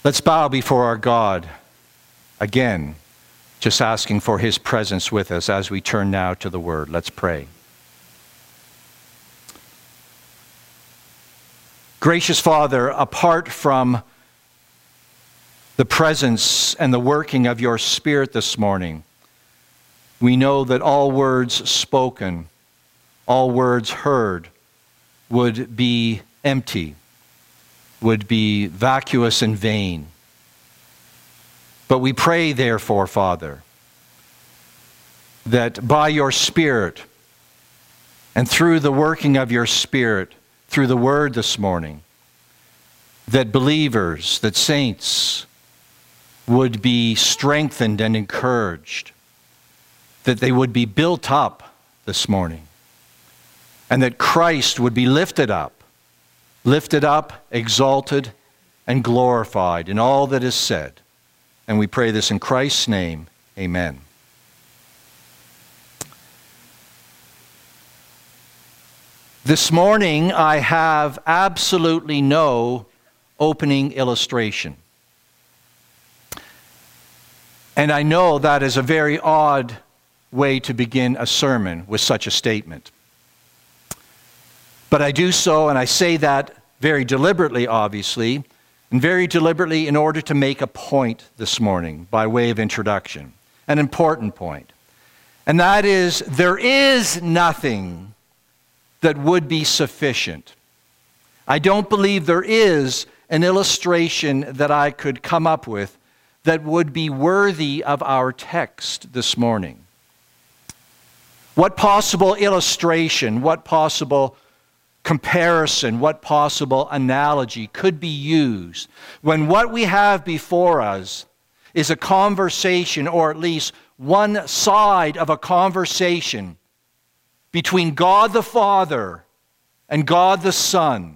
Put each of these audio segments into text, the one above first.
Let's bow before our God again, just asking for His presence with us as we turn now to the Word. Let's pray. Gracious Father, apart from the presence and the working of your Spirit this morning, we know that all words spoken, all words heard would be empty, would be vacuous and vain. But we pray, therefore, Father, that by your Spirit and through the working of your Spirit, through the Word this morning, that believers, that saints would be strengthened and encouraged, that they would be built up this morning, and that Christ would be lifted up, exalted, and glorified in all that is said. And we pray this in Christ's name. Amen. This morning, I have absolutely no opening illustration. And I know that is a very odd way to begin a sermon with such a statement. But I do so, and I say that very deliberately, obviously, and very deliberately in order to make a point this morning by way of introduction, an important point. And that is, there is nothing that would be sufficient. I don't believe there is an illustration that I could come up with that would be worthy of our text this morning. What possible illustration, what possible comparison, what possible analogy could be used when what we have before us is a conversation, or at least one side of a conversation between God the Father and God the Son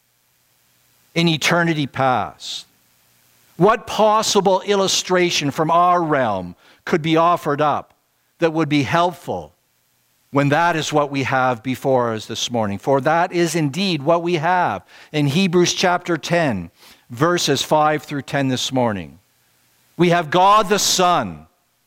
in eternity past? What possible illustration from our realm could be offered up that would be helpful when that is what we have before us this morning? For that is indeed what we have in Hebrews chapter 10, verses 5 through 10 this morning. We have God the Son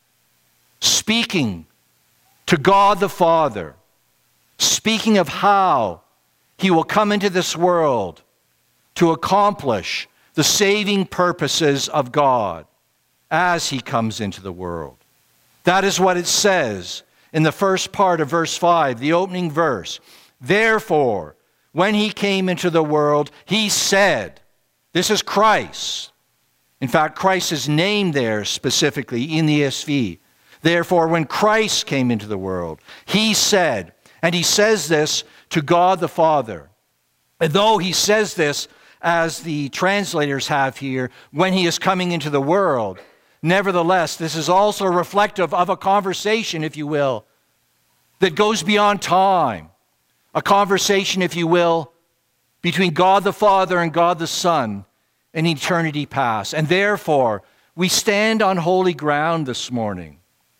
speaking to God the Father, speaking of how He will come into this world to accomplish the saving purposes of God as He comes into the world. That is what it says in the first part of verse 5, the opening verse. Therefore, when He came into the world, He said, this is Christ. In fact, Christ is named there specifically in the ESV. Therefore, when Christ came into the world, He said, and He says this to God the Father. And though He says this, as the translators have here, when He is coming into the world, nevertheless, this is also reflective of a conversation, if you will, that goes beyond time. A conversation, if you will, between God the Father and God the Son in eternity past. And therefore, we stand on holy ground this morning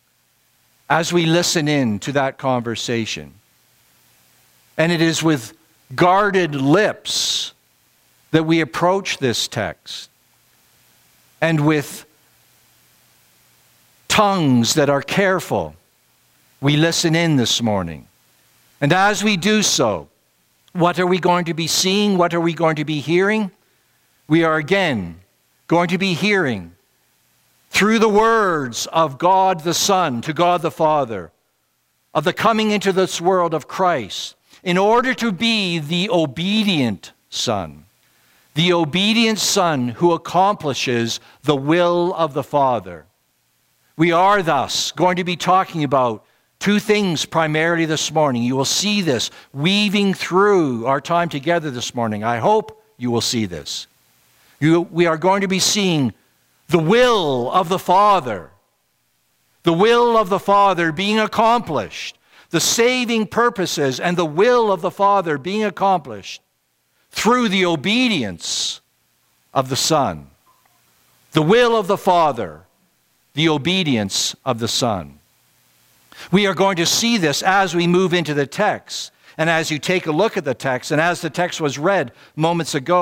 as we listen in to that conversation. And it is with guarded lips that we approach this text, and with tongues that are careful, we listen in this morning. And as we do so, what are we going to be seeing? What are we going to be hearing? We are again going to be hearing through the words of God the Son to God the Father, of the coming into this world of Christ, in order to be the obedient Son. The obedient Son who accomplishes the will of the Father. We are thus going to be talking about two things primarily this morning. You will see this weaving through our time together this morning. I hope you will see this. We are going to be seeing the will of the Father. The will of the Father being accomplished. The saving purposes and the will of the Father being accomplished through the obedience of the Son. The will of the Father, the obedience of the Son. We are going to see this as we move into the text. And as you take a look at the text, and as the text was read moments ago,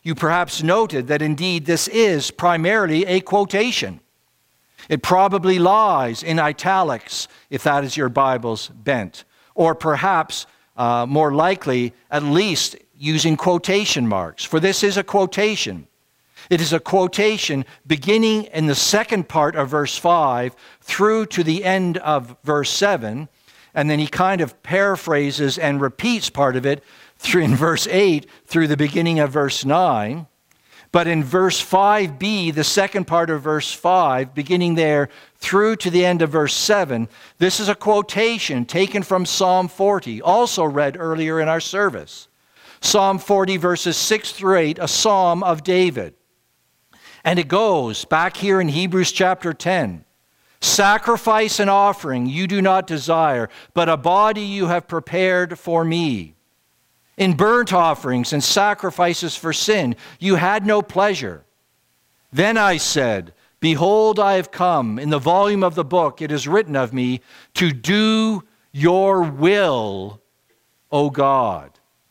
you perhaps noted that indeed this is primarily a quotation. It probably lies in italics, if that is your Bible's bent, or perhaps more likely, at least using quotation marks, for this is a quotation. It is a quotation beginning in the second part of verse 5 through to the end of verse 7, and then he kind of paraphrases and repeats part of it in verse 8 through the beginning of verse 9. But in verse 5b, the second part of verse 5, beginning there through to the end of verse 7, this is a quotation taken from Psalm 40, also read earlier in our service. Psalm 40, verses 6 through 8, a psalm of David. And it goes back here in Hebrews chapter 10. Sacrifice and offering you do not desire, but a body you have prepared for me. In burnt offerings and sacrifices for sin, you had no pleasure. Then I said, behold, I have come. In the volume of the book it is written of me, to do your will, O God.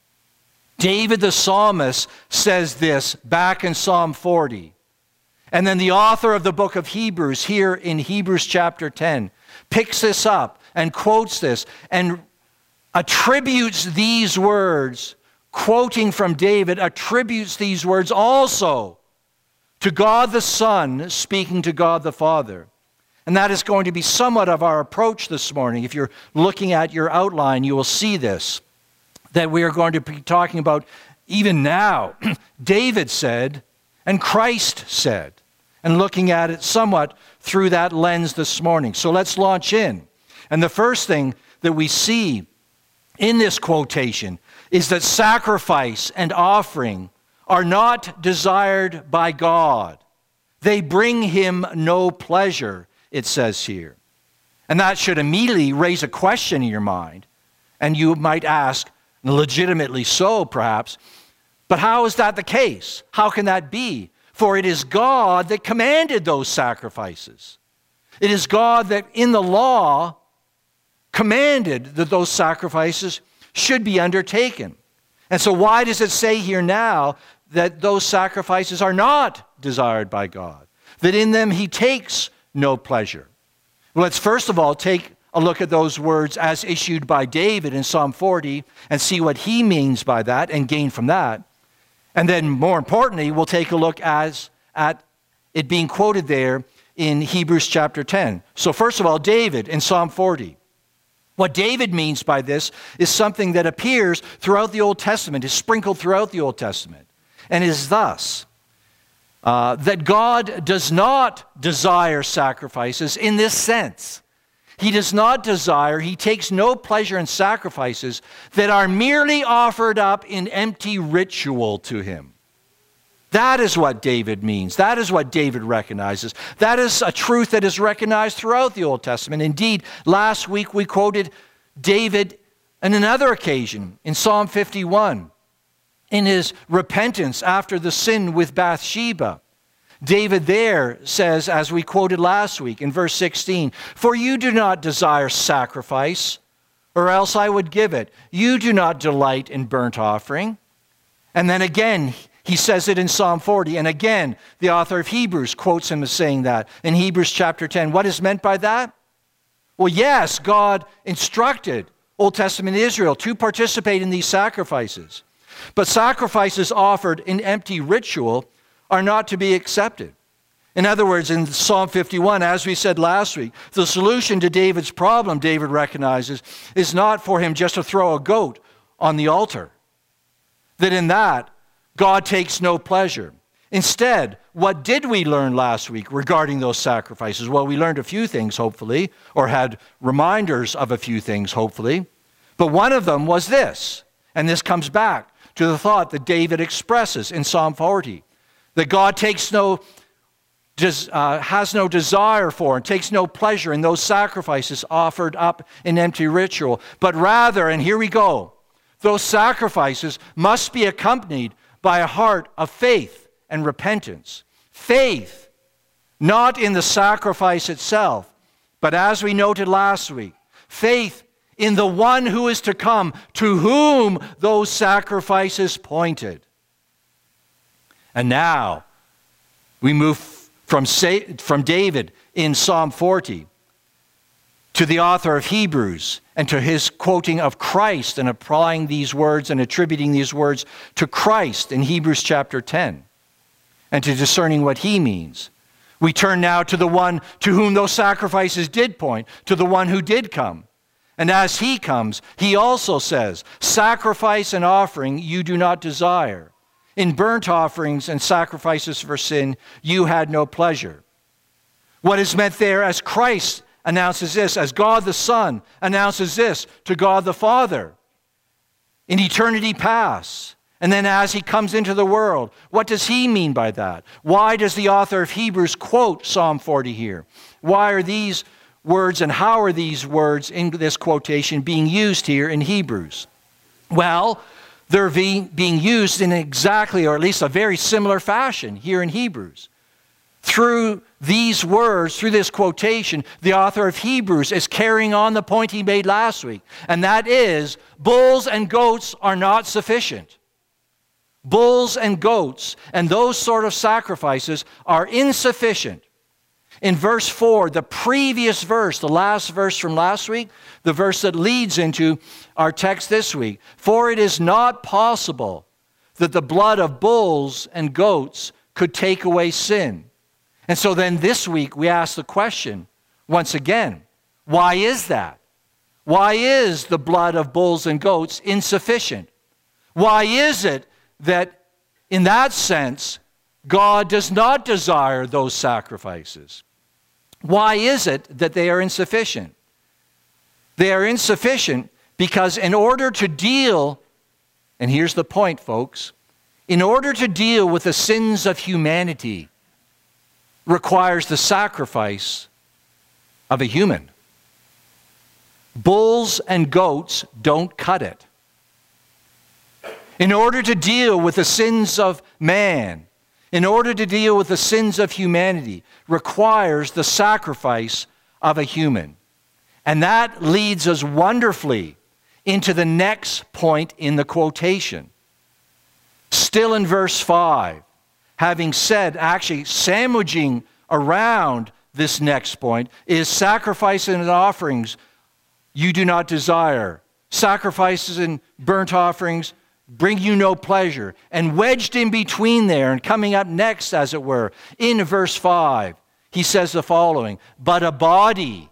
David the psalmist says this back in Psalm 40. And then the author of the book of Hebrews, here in Hebrews chapter 10, picks this up and quotes this and attributes these words, quoting from David, attributes these words also to God the Son speaking to God the Father. And that is going to be somewhat of our approach this morning. If you're looking at your outline, you will see this, that we are going to be talking about even now. David said, and Christ said, and looking at it somewhat through that lens this morning. So let's launch in. And the first thing that we see in this quotation is that sacrifice and offering are not desired by God. They bring him no pleasure, it says here. And that should immediately raise a question in your mind. And you might ask, legitimately so perhaps, but how is that the case? How can that be? For it is God that commanded those sacrifices. It is God that in the law commanded that those sacrifices should be undertaken. And so why does it say here now that those sacrifices are not desired by God? That in them he takes no pleasure? Well, let's first of all take a look at those words as issued by David in Psalm 40 and see what he means by that and gain from that. And then more importantly, we'll take a look at it being quoted there in Hebrews chapter 10. So first of all, David in Psalm 40. What David means by this is something that appears throughout the Old Testament, is sprinkled throughout the Old Testament, and is thus, that God does not desire sacrifices in this sense. He does not desire, he takes no pleasure in sacrifices that are merely offered up in empty ritual to him. That is what David means. That is what David recognizes. That is a truth that is recognized throughout the Old Testament. Indeed, last week we quoted David on another occasion in Psalm 51 in his repentance after the sin with Bathsheba. David there says, as we quoted last week in verse 16, "For you do not desire sacrifice, or else I would give it. You do not delight in burnt offering." And then again, he says it in Psalm 40. And again, the author of Hebrews quotes him as saying that in Hebrews chapter 10. What is meant by that? Well, yes, God instructed Old Testament Israel to participate in these sacrifices. But sacrifices offered in empty ritual are not to be accepted. In other words, in Psalm 51, as we said last week, the solution to David's problem, David recognizes, is not for him just to throw a goat on the altar. That in that, God takes no pleasure. Instead, what did we learn last week regarding those sacrifices? Well, we learned a few things, hopefully, or had reminders of a few things, hopefully. But one of them was this, and this comes back to the thought that David expresses in Psalm 40, that God has no desire for and takes no pleasure in those sacrifices offered up in empty ritual, but rather, and here we go, those sacrifices must be accompanied by a heart of faith and repentance. Faith, not in the sacrifice itself, but as we noted last week, faith in the one who is to come, to whom those sacrifices pointed. And now we move from David in Psalm 40 to the author of Hebrews and to his quoting of Christ and applying these words and attributing these words to Christ in Hebrews chapter 10 and to discerning what he means. We turn now to the one to whom those sacrifices did point, to the one who did come. And as he comes, he also says, sacrifice and offering you do not desire. In burnt offerings and sacrifices for sin, you had no pleasure. What is meant there as Christ announces this, as God the Son announces this to God the Father in eternity past. And then as he comes into the world, what does he mean by that? Why does the author of Hebrews quote Psalm 40 here? Why are these words and how are these words in this quotation being used here in Hebrews? Well, they're being used in exactly, or at least a very similar fashion here in Hebrews. Through these words, through this quotation, the author of Hebrews is carrying on the point he made last week, and that is, bulls and goats are not sufficient. Bulls and goats and those sort of sacrifices are insufficient. In verse 4, the previous verse, the last verse from last week, the verse that leads into our text this week, for it is not possible that the blood of bulls and goats could take away sin. And so then this week we ask the question once again, why is that? Why is the blood of bulls and goats insufficient? Why is it that in that sense God does not desire those sacrifices? Why is it that they are insufficient? They are insufficient because in order to deal, and here's the point, folks, in order to deal with the sins of humanity requires the sacrifice of a human. Bulls and goats don't cut it. In order to deal with the sins of man, in order to deal with the sins of humanity, requires the sacrifice of a human. And that leads us wonderfully into the next point in the quotation. Still in verse 5, having said, actually sandwiching around this next point, is sacrifices and offerings you do not desire. Sacrifices and burnt offerings bring you no pleasure. And wedged in between there, and coming up next, as it were, in verse 5, he says the following, but a body,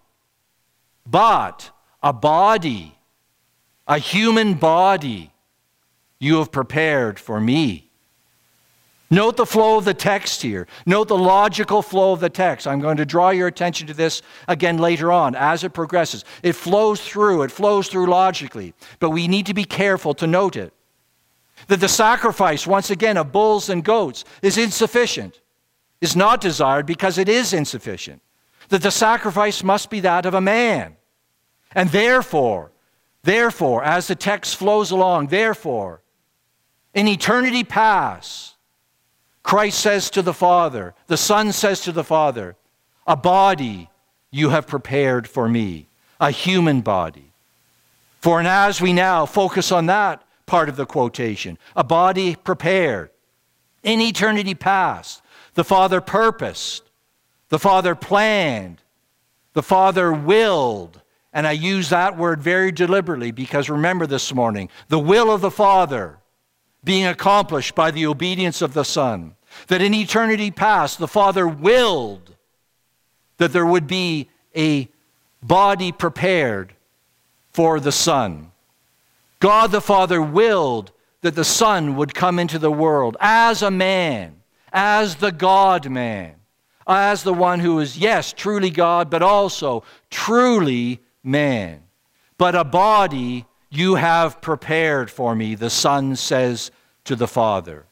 a human body, you have prepared for me. Note the flow of the text here. Note the logical flow of the text. I'm going to draw your attention to this again later on as it progresses. It flows through logically, but we need to be careful to note it. That the sacrifice, once again, of bulls and goats is insufficient, is not desired because it is insufficient. That the sacrifice must be that of a man. And therefore, as the text flows along, therefore, in eternity past, Christ says to the Father, the Son says to the Father, a body you have prepared for me, a human body. For and as we now focus on that part of the quotation, a body prepared, in eternity past, the Father purposed, the Father planned, the Father willed, and I use that word very deliberately because remember this morning, the will of the Father being accomplished by the obedience of the Son. That in eternity past, the Father willed that there would be a body prepared for the Son. God the Father willed that the Son would come into the world as a man, as the God-man, as the one who is, yes, truly God, but also truly man. But a body you have prepared for me, the Son says to the Father.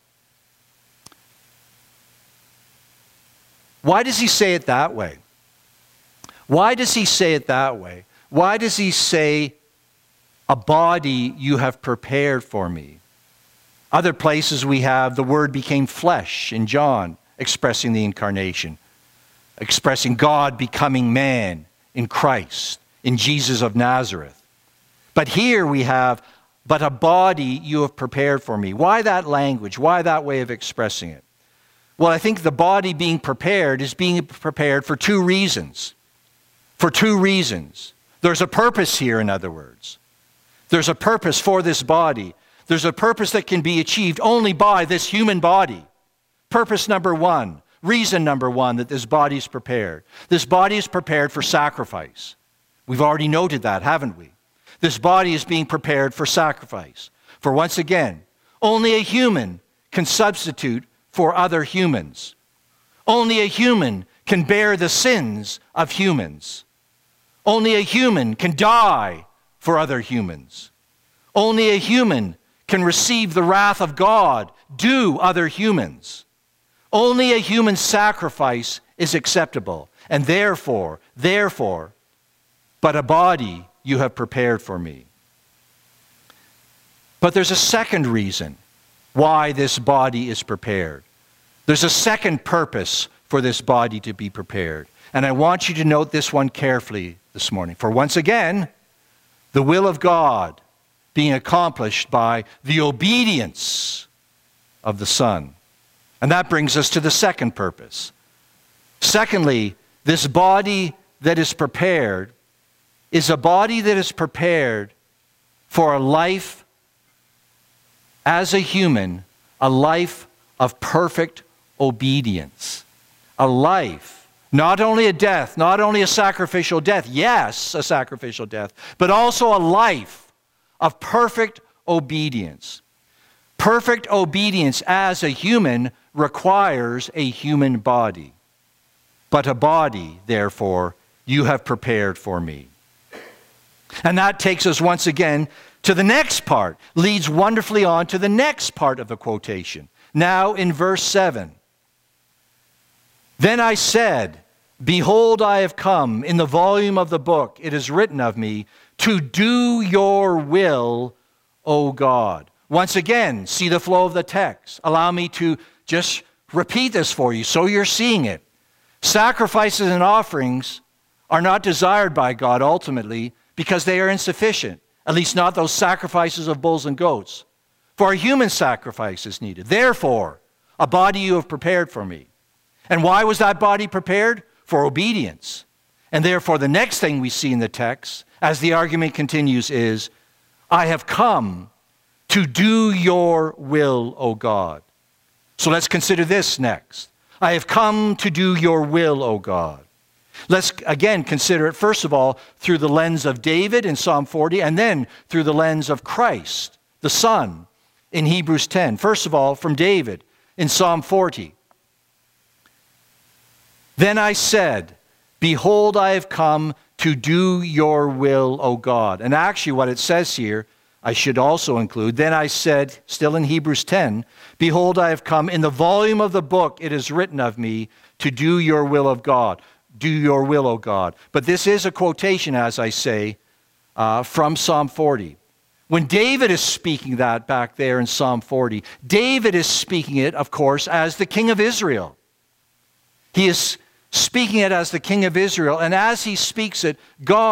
Why does he say it that way? Why does he say it that way? Why does he say, a body you have prepared for me? Other places we have the Word became flesh in John, expressing the incarnation, expressing God becoming man in Christ, in Jesus of Nazareth. But here we have, but a body you have prepared for me. Why that language? Why that way of expressing it? Well, I think the body being prepared is being prepared for two reasons. For two reasons. There's a purpose here, in other words. There's a purpose for this body. There's a purpose that can be achieved only by this human body. Purpose number one, reason number one that this body is prepared. This body is prepared for sacrifice. We've already noted that, haven't we? This body is being prepared for sacrifice. For once again, only a human can substitute for other humans. Only a human can bear the sins of humans. Only a human can die for other humans. Only a human can receive the wrath of God due other humans. Only a human sacrifice is acceptable, and therefore, but a body you have prepared for me. But there's a second reason why this body is prepared. There's a second purpose for this body to be prepared. And I want you to note this one carefully this morning. For once again, the will of God being accomplished by the obedience of the Son. And that brings us to the second purpose. Secondly, this body that is prepared is a body that is prepared for a life as a human, a life of perfect obedience. A life, not only a death, not only a sacrificial death, yes, a sacrificial death, but also a life of perfect obedience. Perfect obedience as a human requires a human body. But a body, therefore, you have prepared for me. And that takes us once again to the next part, leads wonderfully on to the next part of the quotation. Now in verse 7. Then I said, behold, I have come. In the volume of the book it is written of me, to do your will, O God. Once again, see the flow of the text. Allow me to just repeat this for you so you're seeing it. Sacrifices and offerings are not desired by God ultimately because they are insufficient, at least not those sacrifices of bulls and goats. For a human sacrifice is needed. Therefore, a body you have prepared for me. And why was that body prepared? For obedience. And therefore, the next thing we see in the text, as the argument continues, is, I have come to do your will, O God. So let's consider this next. I have come to do your will, O God. Let's again consider it, first of all, through the lens of David in Psalm 40, and then through the lens of Christ, the Son, in Hebrews 10. First of all, from David in Psalm 40. Then I said, behold, I have come to do your will, O God. And actually what it says here, I should also include, then I said, still in Hebrews 10, behold, I have come. In the volume of the book it is written of me to do your will of God. Do your will, O God. But this is a quotation, as I say, from Psalm 40. When David is speaking that back there in Psalm 40, David is speaking it, of course, as the king of Israel. He is speaking it as the king of Israel, and as he speaks it,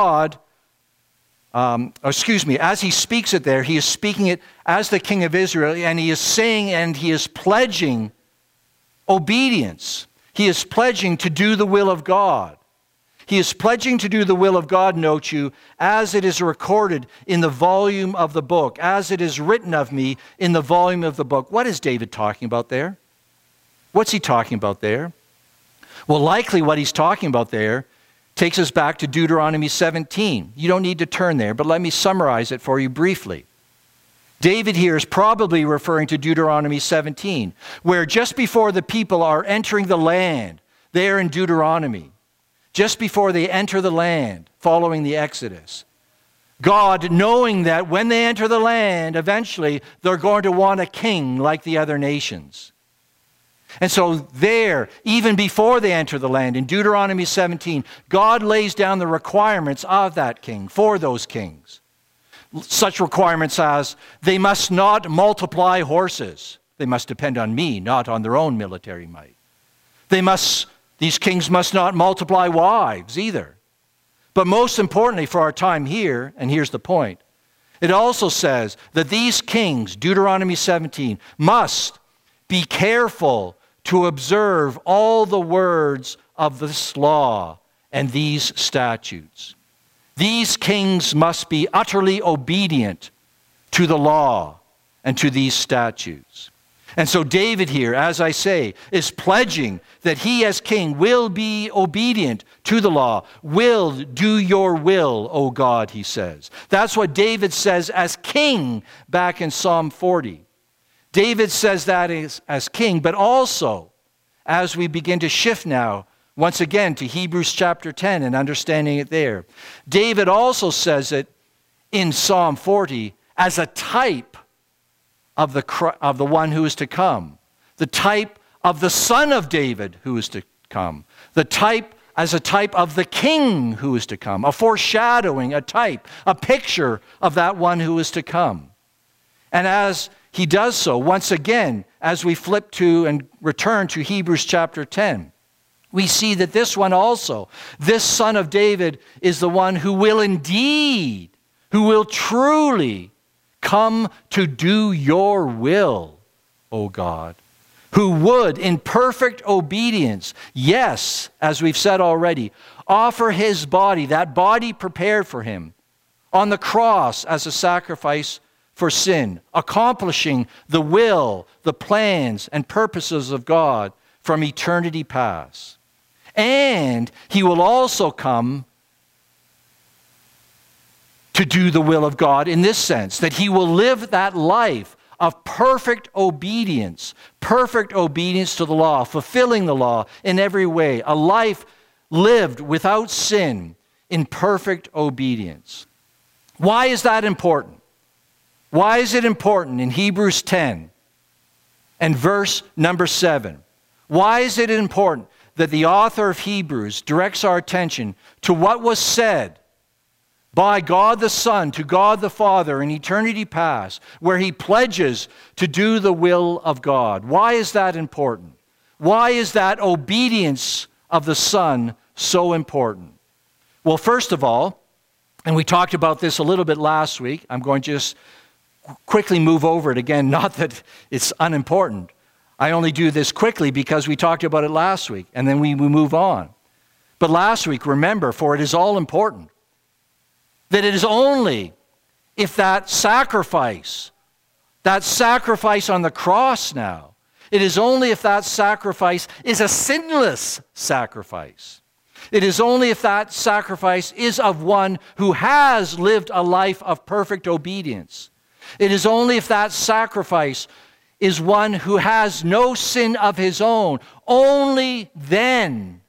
as he speaks it there, he is speaking it as the king of Israel, and he is saying and he is pledging obedience. He is pledging to do the will of God. He is pledging to do the will of God, note you, as it is recorded in the volume of the book, as it is written of me in the volume of the book. What is David talking about there? What's he talking about there? Well, likely what he's talking about there takes us back to Deuteronomy 17. You don't need to turn there, but let me summarize it for you briefly. David here is probably referring to Deuteronomy 17, where just before the people are entering the land, there in Deuteronomy, just before they enter the land following the Exodus, God, knowing that when they enter the land, eventually they're going to want a king like the other nations. And so there, even before they enter the land, in Deuteronomy 17, God lays down the requirements of that king, for those kings. Such requirements as, they must not multiply horses. They must depend on me, not on their own military might. These kings must not multiply wives either. But most importantly for our time here, and here's the point, it also says that these kings, Deuteronomy 17, must be careful to observe all the words of this law and these statutes. These kings must be utterly obedient to the law and to these statutes. And so David here, as I say, is pledging that he as king will be obedient to the law, will do your will, O God, he says. That's what David says as king back in Psalm 40. David says that as king, but also as we begin to shift now, once again, to Hebrews chapter 10 and understanding it there. David also says it in Psalm 40 as a type of the one who is to come, the type of the Son of David who is to come, the type as a type of the King who is to come, a foreshadowing, a type, a picture of that one who is to come. And as he does so, once again, as we flip to and return to Hebrews chapter 10, we see that this one also, this Son of David, is the one who will indeed, who will truly come to do your will, O God, who would, in perfect obedience, yes, as we've said already, offer his body, that body prepared for him, on the cross as a sacrifice for sin, accomplishing the will, the plans, and purposes of God from eternity past. And he will also come to do the will of God in this sense, that he will live that life of perfect obedience to the law, fulfilling the law in every way, a life lived without sin in perfect obedience. Why is that important? Why is it important in Hebrews 10 and verse number 7? Why is it important that the author of Hebrews directs our attention to what was said by God the Son to God the Father in eternity past, where he pledges to do the will of God? Why is that important? Why is that obedience of the Son so important? Well, first of all, and we talked about this a little bit last week, I'm going to just quickly move over it again, not that it's unimportant. I only do this quickly because we talked about it last week, and then we move on. But last week, remember, for it is all important, that it is only if that sacrifice on the cross now, it is only if that sacrifice is a sinless sacrifice. It is only if that sacrifice is of one who has lived a life of perfect obedience. It is only if that sacrifice is one who has no sin of his own. Only then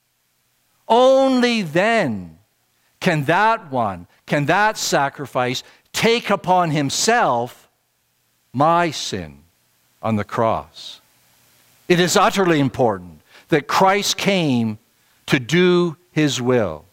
can that sacrifice take upon himself my sin on the cross. It is utterly important that Christ came to do his will,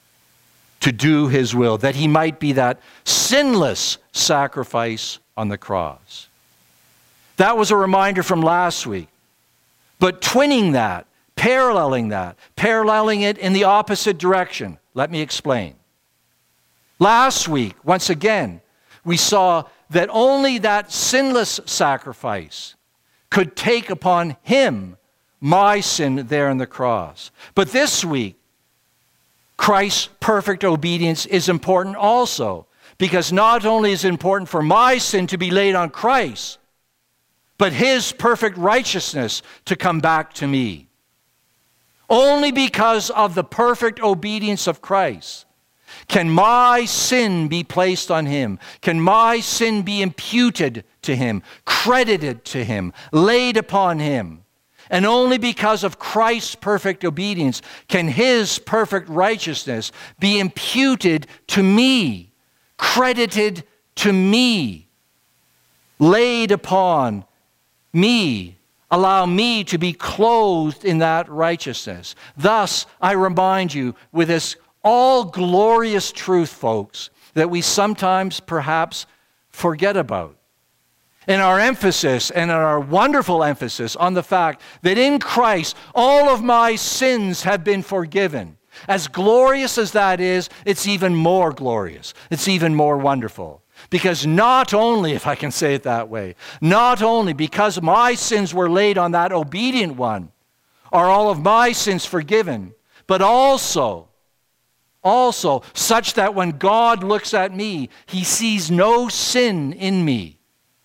that he might be that sinless sacrifice on the cross. That was a reminder from last week. But twinning that, paralleling it in the opposite direction. Let me explain. Last week, once again, we saw that only that sinless sacrifice could take upon him my sin there on the cross. But this week, Christ's perfect obedience is important also, because not only is it important for my sin to be laid on Christ, but his perfect righteousness to come back to me. Only because of the perfect obedience of Christ can my sin be placed on him, can my sin be imputed to him, credited to him, laid upon him. And only because of Christ's perfect obedience can his perfect righteousness be imputed to me, credited to me, laid upon me, allow me to be clothed in that righteousness. Thus, I remind you with this all-glorious truth, folks, that we sometimes perhaps forget about. In our emphasis and in our wonderful emphasis on the fact that in Christ all of my sins have been forgiven. As glorious as that is, it's even more glorious. It's even more wonderful. Because not only, if I can say it that way, not only because my sins were laid on that obedient one, are all of my sins forgiven, but also such that when God looks at me, he sees no sin in me.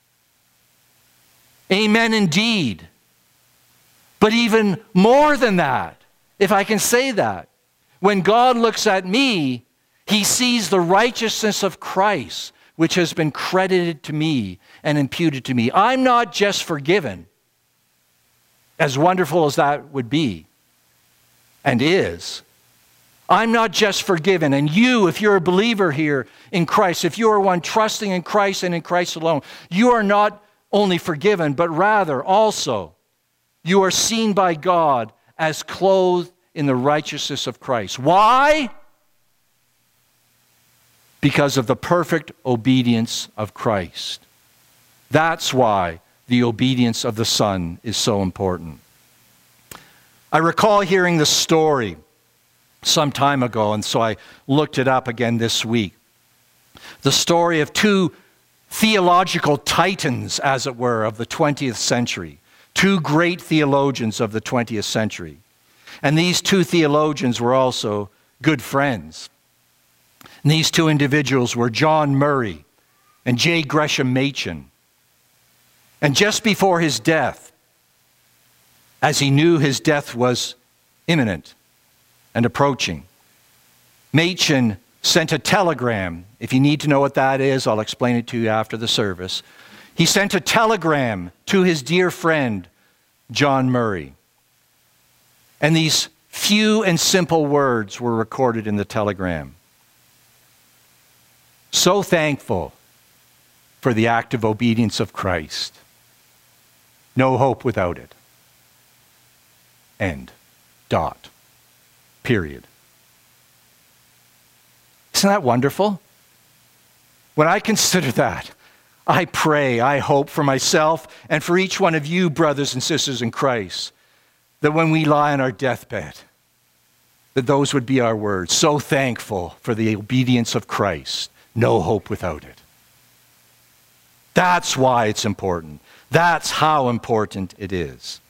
Amen indeed. But even more than that, if I can say that, when God looks at me, he sees the righteousness of Christ, which has been credited to me and imputed to me. I'm not just forgiven, as wonderful as that would be and is. I'm not just forgiven. And you, if you're a believer here in Christ, if you are one trusting in Christ and in Christ alone, you are not only forgiven, but rather also you are seen by God as clothed in the righteousness of Christ. Why? Because of the perfect obedience of Christ. That's why the obedience of the Son is so important. I recall hearing the story some time ago, and so I looked it up again this week. The story of two theological titans, as it were, of the 20th century. Two great theologians of the 20th century. And these two theologians were also good friends. And these two individuals were John Murray and J. Gresham Machen. And just before his death, as he knew his death was imminent and approaching, Machen sent a telegram. If you need to know what that is, I'll explain it to you after the service. He sent a telegram to his dear friend, John Murray. And these few and simple words were recorded in the telegram. So thankful for the active obedience of Christ. No hope without it. End. Dot. Period. Isn't that wonderful? When I consider that, I pray, I hope for myself and for each one of you, brothers and sisters in Christ, that when we lie on our deathbed, that those would be our words. So thankful for the obedience of Christ. No hope without it. That's why it's important. That's how important it is.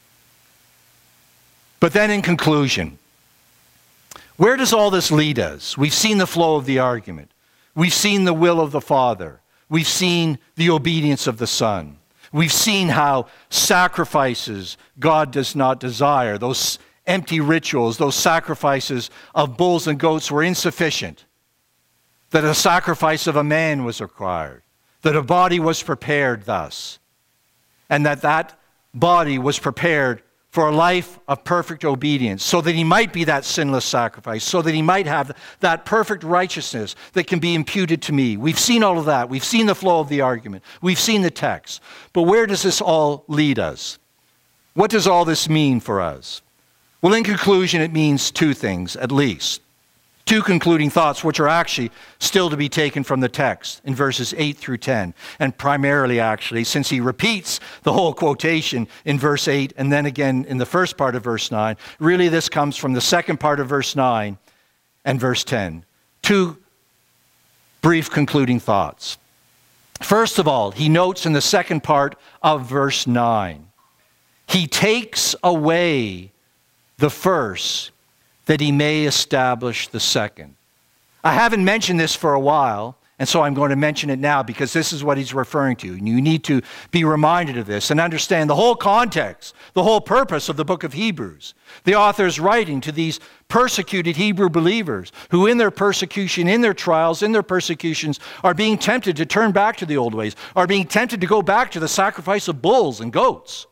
But then in conclusion, where does all this lead us? We've seen the flow of the argument. We've seen the will of the Father. We've seen the obedience of the Son. We've seen how sacrifices God does not desire. Those empty rituals, those sacrifices of bulls and goats were insufficient. That a sacrifice of a man was required. That a body was prepared thus. And that body was prepared for a life of perfect obedience, so that he might be that sinless sacrifice, so that he might have that perfect righteousness that can be imputed to me. We've seen all of that. We've seen the flow of the argument. We've seen the text. But where does this all lead us? What does all this mean for us? Well, in conclusion, it means two things, at least. Two concluding thoughts, which are actually still to be taken from the text in verses 8 through 10. And primarily, actually, since he repeats the whole quotation in verse 8 and then again in the first part of verse 9, really this comes from the second part of verse 9 and verse 10. Two brief concluding thoughts. First of all, he notes in the second part of verse 9, he takes away the first that he may establish the second. I haven't mentioned this for a while, and so I'm going to mention it now because this is what he's referring to. And you need to be reminded of this and understand the whole context, the whole purpose of the book of Hebrews. The author is writing to these persecuted Hebrew believers who in their persecution, in their trials, in their persecutions are being tempted to turn back to the old ways, are being tempted to go back to the sacrifice of bulls and goats.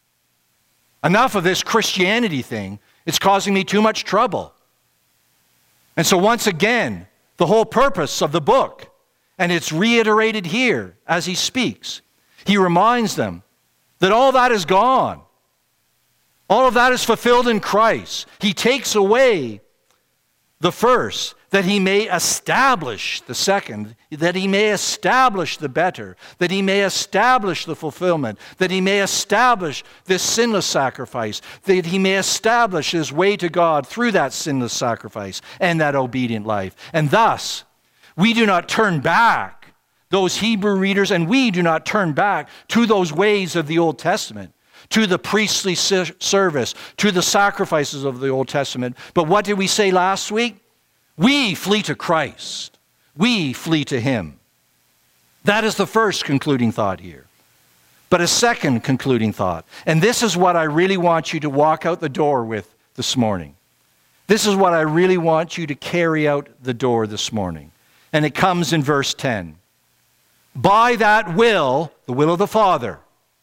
Enough of this Christianity thing. It's causing me too much trouble. And so once again, the whole purpose of the book, and it's reiterated here as he speaks, he reminds them that all that is gone. All of that is fulfilled in Christ. He takes away the first, that he may establish the second, that he may establish the better, that he may establish the fulfillment, that he may establish this sinless sacrifice, that he may establish his way to God through that sinless sacrifice and that obedient life. And thus, we do not turn back those Hebrew readers, and we do not turn back to those ways of the Old Testament, to the priestly service, to the sacrifices of the Old Testament. But what did we say last week? We flee to Christ. We flee to Him. That is the first concluding thought here. But a second concluding thought, and this is what I really want you to walk out the door with this morning. This is what I really want you to carry out the door this morning. And it comes in verse 10. By that will, the will of the Father,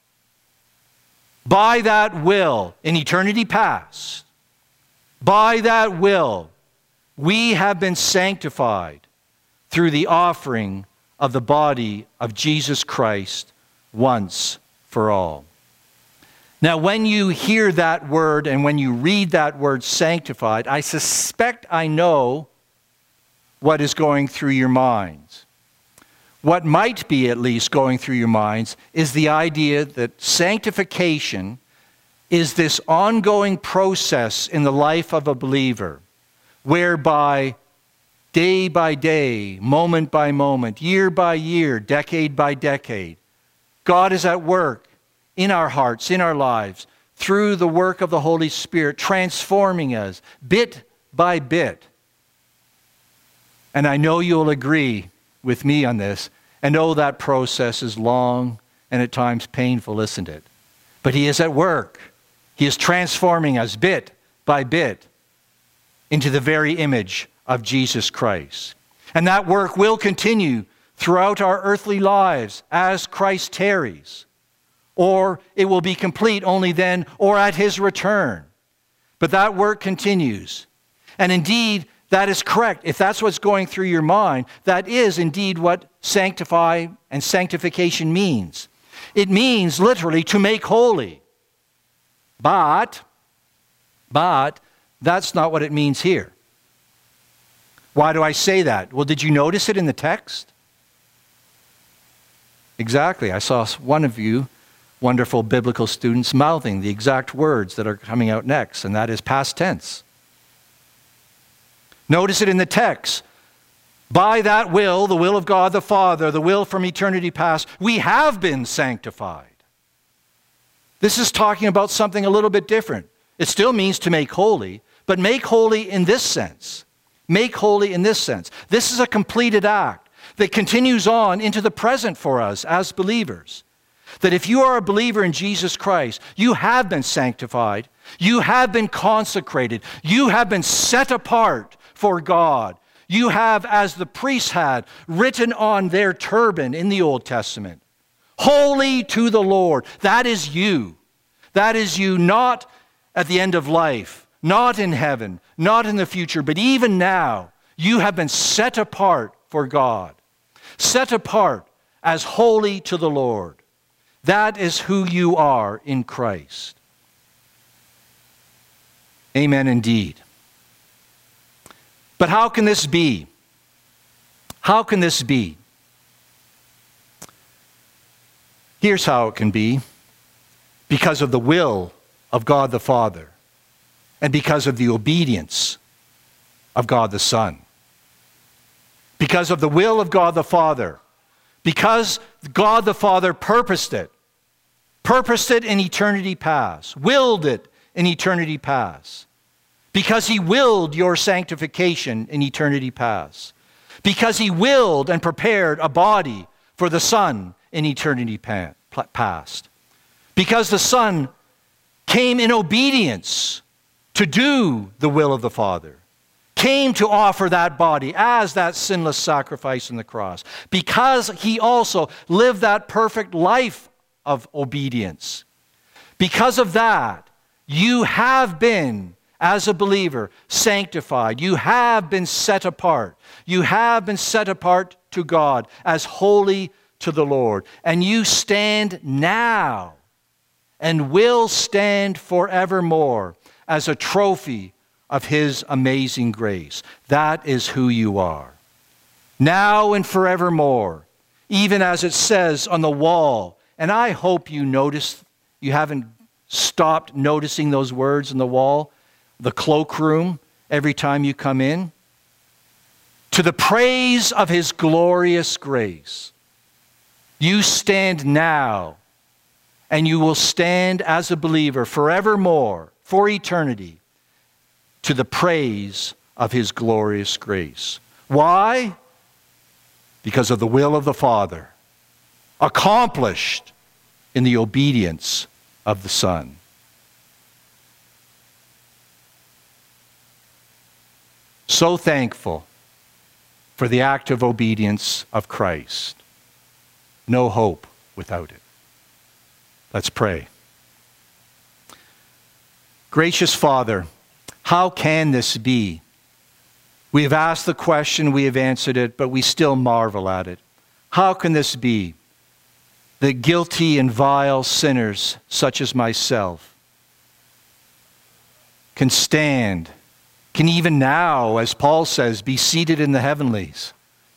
by that will, in eternity past, by that will, we have been sanctified through the offering of the body of Jesus Christ once for all. Now, when you hear that word and when you read that word sanctified, I suspect I know what is going through your minds. What might be at least going through your minds is the idea that sanctification is this ongoing process in the life of a believer, whereby day by day, moment by moment, year by year, decade by decade, God is at work in our hearts, in our lives, through the work of the Holy Spirit, transforming us bit by bit. And I know you'll agree with me on this, and oh, that process is long and at times painful, isn't it? But He is at work. He is transforming us bit by bit into the very image of Jesus Christ. And that work will continue throughout our earthly lives as Christ tarries. Or it will be complete only then or at His return. But that work continues. And indeed, that is correct. If that's what's going through your mind, that is indeed what sanctify and sanctification means. It means literally to make holy. But that's not what it means here. Why do I say that? Well, did you notice it in the text? Exactly. I saw one of you wonderful biblical students mouthing the exact words that are coming out next, and that is past tense. Notice it in the text. By that will, the will of God the Father, the will from eternity past, we have been sanctified. This is talking about something a little bit different. It still means to make holy, but make holy in this sense. Make holy in this sense. This is a completed act that continues on into the present for us as believers. That if you are a believer in Jesus Christ, you have been sanctified, you have been consecrated, you have been set apart for God. You have, as the priests had, written on their turban in the Old Testament, holy to the Lord. That is you. That is you, not at the end of life, not in heaven, not in the future, but even now, you have been set apart for God. Set apart as holy to the Lord. That is who you are in Christ. Amen indeed. But how can this be? How can this be? Here's how it can be. Because of the will of God the Father and because of the obedience of God the Son. Because of the will of God the Father. Because God the Father purposed it in eternity past, willed it in eternity past. Because He willed your sanctification in eternity past. Because He willed and prepared a body for the Son in eternity past. Because the Son came in obedience to do the will of the Father. Came to offer that body as that sinless sacrifice on the cross. Because He also lived that perfect life of obedience. Because of that, you have been, as a believer, sanctified. You have been set apart. You have been set apart to God as holy to the Lord. And you stand now and will stand forevermore as a trophy of His amazing grace. That is who you are. Now and forevermore, even as it says on the wall. And I hope you haven't stopped noticing those words on the wall, the cloakroom, every time you come in. To the praise of His glorious grace. You stand now, and you will stand as a believer forevermore, for eternity, to the praise of his glorious grace. Why? Because of the will of the Father, accomplished in the obedience of the Son. So thankful for the active obedience of Christ. No hope without it. Let's pray. Gracious Father, how can this be? We have asked the question, we have answered it, but we still marvel at it. How can this be that guilty and vile sinners such as myself can stand, can even now, as Paul says, be seated in the heavenlies,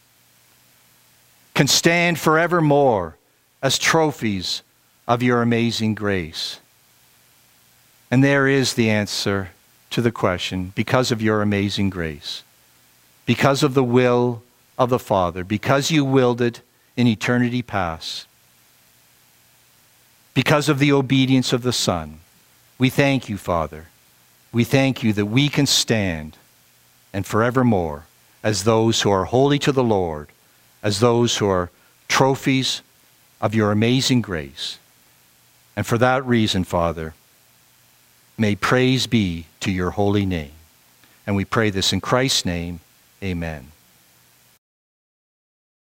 can stand forevermore as trophies of your amazing grace? And there is the answer to the question: because of your amazing grace, because of the will of the Father, because you willed it in eternity past, because of the obedience of the Son. We thank you, Father. We thank you that we can stand and forevermore as those who are holy to the Lord, as those who are trophies of your amazing grace. And for that reason, Father, may praise be to your holy name. And we pray this in Christ's name. Amen.